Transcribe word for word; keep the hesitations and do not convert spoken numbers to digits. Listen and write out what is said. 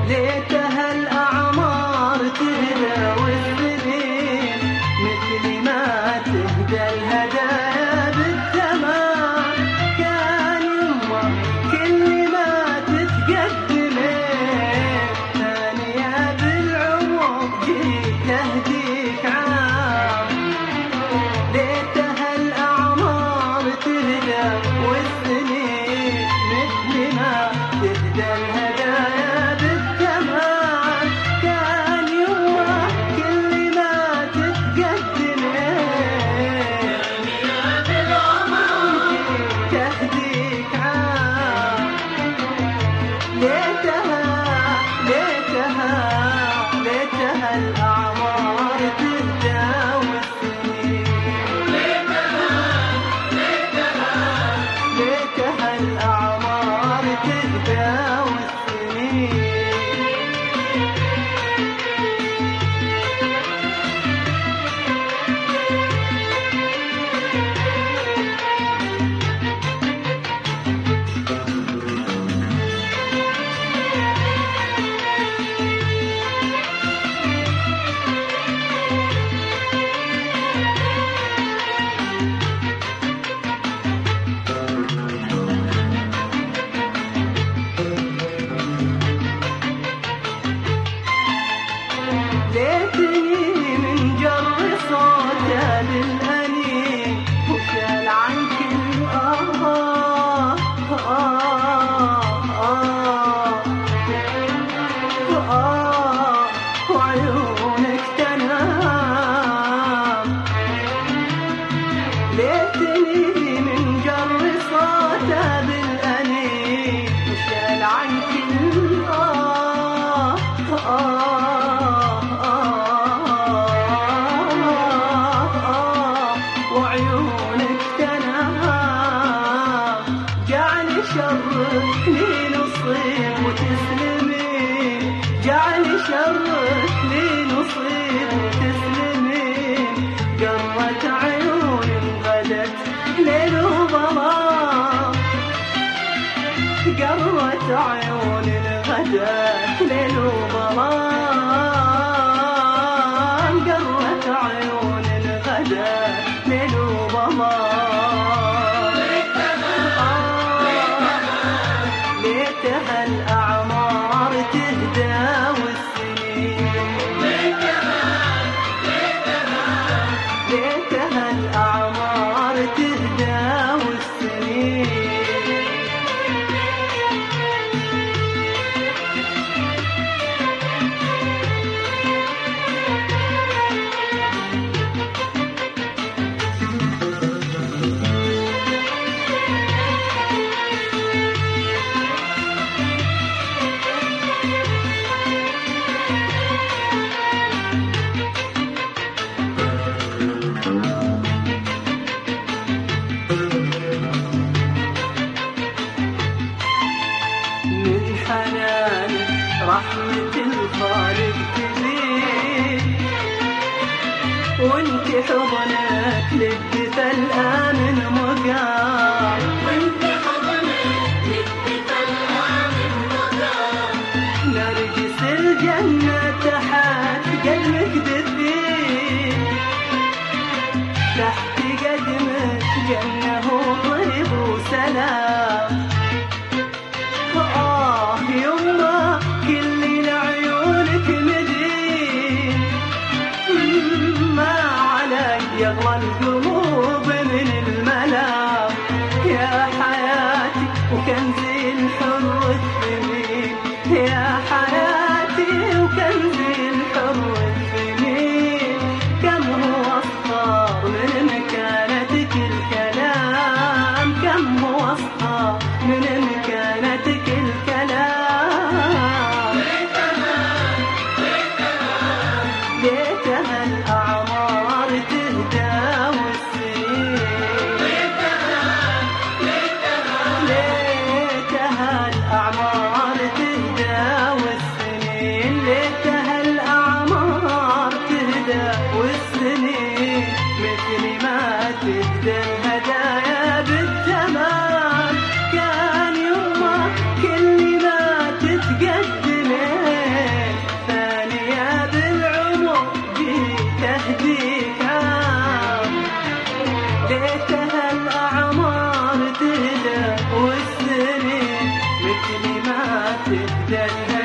ليتها الأعمار تهدى والسنين مثل ما تهدى الهدايا بالتمام. كان يما كل ما تتقدمين ثانية بالعمر جيت أهديك عام. ليتها الأعمار تهدى والسنين مثل ما تهدى الهدايا بالتمام. كان يما كل ما تتقدمين تهديك عام. ليتها ليتها ليتها الأعمار تهدى والسنين. ليتها الأعمار تهدى والسنين. ليتني من جر صوته للأنين وشال عن كل آه آه آه آه وعيونك تنام. ليتني من جر صوته للأنين وشال عن كل آه آه وعيونك تنام. جعلي شرك لي نصيب وتسلمين. جعلي شرك لي نصيب وتسلمين. قرت عيون غدت ليل وظلام. قرت عيون غدت ليل وظلام. قرت عيون غدت ليل وظلام. ليتها الأعمار تهدى والسنين. ليتها الأعمار تهدى والسنين. من حنان رحمة الخالق تزيد وانت حضنك للدفى الآمن مقام. وانت حضنك للدفى الآمن مقام. نرجس الجنة تحت قدمك دفين. تحت قدمك جنة وطيب وسلام. آه يما كل لعيونك مدين. ما علي يغلى القلوب من الملام. يا حياتي وكنزي الحر الثمين. يا حياتي وكنزي الحر الثمين. كم هو الصار من مكان تتجلى